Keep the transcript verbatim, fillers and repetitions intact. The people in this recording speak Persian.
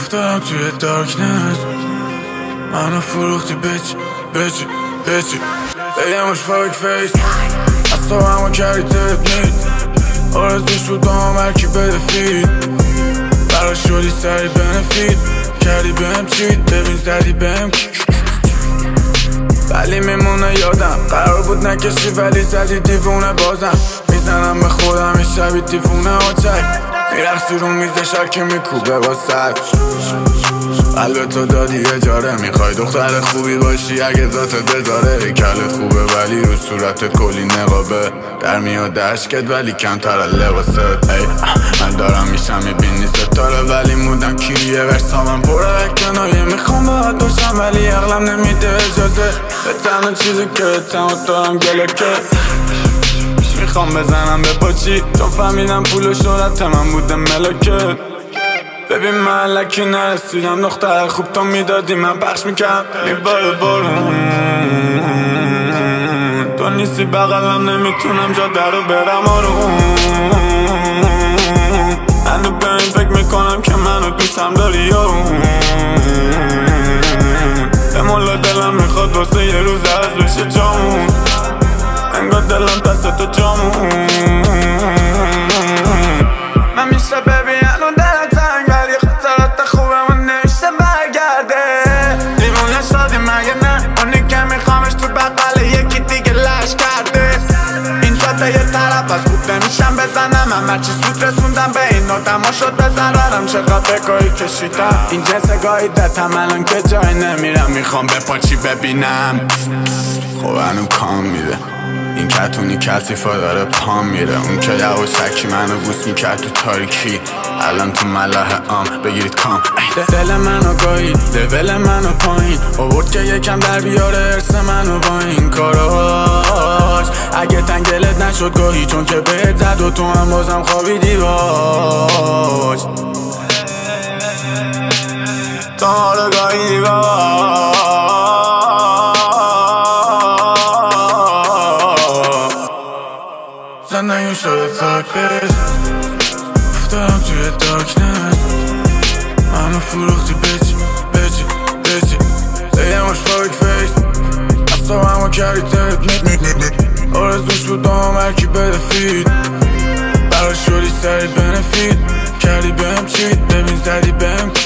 افتادم توی دارکنس، منو فروختی بیچ بیچ بیچ بگمش فاک فیس از تو همو کردی تبنید آرزوش بود با هم هرکی بده فید برا شدی سری بنفید کردی بهم چید ببین زدی بهم ولی میمونه یادم قرار بود نکشی ولی زدی دیوونه بازم میزنم به خودم این شبی دیوونه آچک میرخصی رو میز شاکی میکوبه با سر قلب تو دادی اجاره میخوای دختر خوبی باشی اگه ذاتت بذاره کلت خوبه ولی رو صورتت کلی نقابه در میاد اشکت ولی کمتر از لباست ای من دارم میشم میبینی ستاره ولی مودم کیریه ورسامم پره کنایه میخوام باید باشم ولی عقلم نمیده اجازه به تنها چیزی که تنها دارم گله که میخوام بزنم به پاچی چون فهمیدم پول و شهرت من بوده ملکت ببین من لکی نرسیدم دختر خوب تو میدادی من پخش میکرم میباره بارون تو نیستی بغلم نمیتونم جا در رو برم آروم هنو به این فکر میکنم که منو دوستم داری یارون به مولا دلم میخواد واسه یه روز از بشه جامون انگار دلم دست تو جامون من میشه ببین الان دلم تنگ ولی خاطرات خوبمون نمیشه برگرده دیوونه شدی مگه نه اونی که میخوامش تو بقل یکی دیگه لش کرده این جاده یه طرف از خوب نمیشم بزنم من هرچی سود رسوندم به این آدم ها شد بزنم چقدر بگاهی کشیدم این جنس گاهی دتم الان که جای نمیرم میخوام به پاچی ببینم خب هنو کام میده این کتونی کسیفا داره پام میره اون که یواشکی منو بوس میکرد تو تاریکی الان تو ملاح عام بگیرید کام دل منو گاهی لول منو پایین آورد که یکم در بیاره ارس منو با این کاراش اگه تنگلت نشد گاهی چون که بهت زد و تو هم بازم خوابیدی باش تو رو گاهی باش زندگیم شده فاک بیس افتادم توی دارکنس منو فروختی بیچ بیچ بیچ بگمش فاک فیس از تو همو کردی تبنید آرزوش بود با هم هرکی بده فید برا شدی سری بنفید کردی بهم چید ببین زدی بهم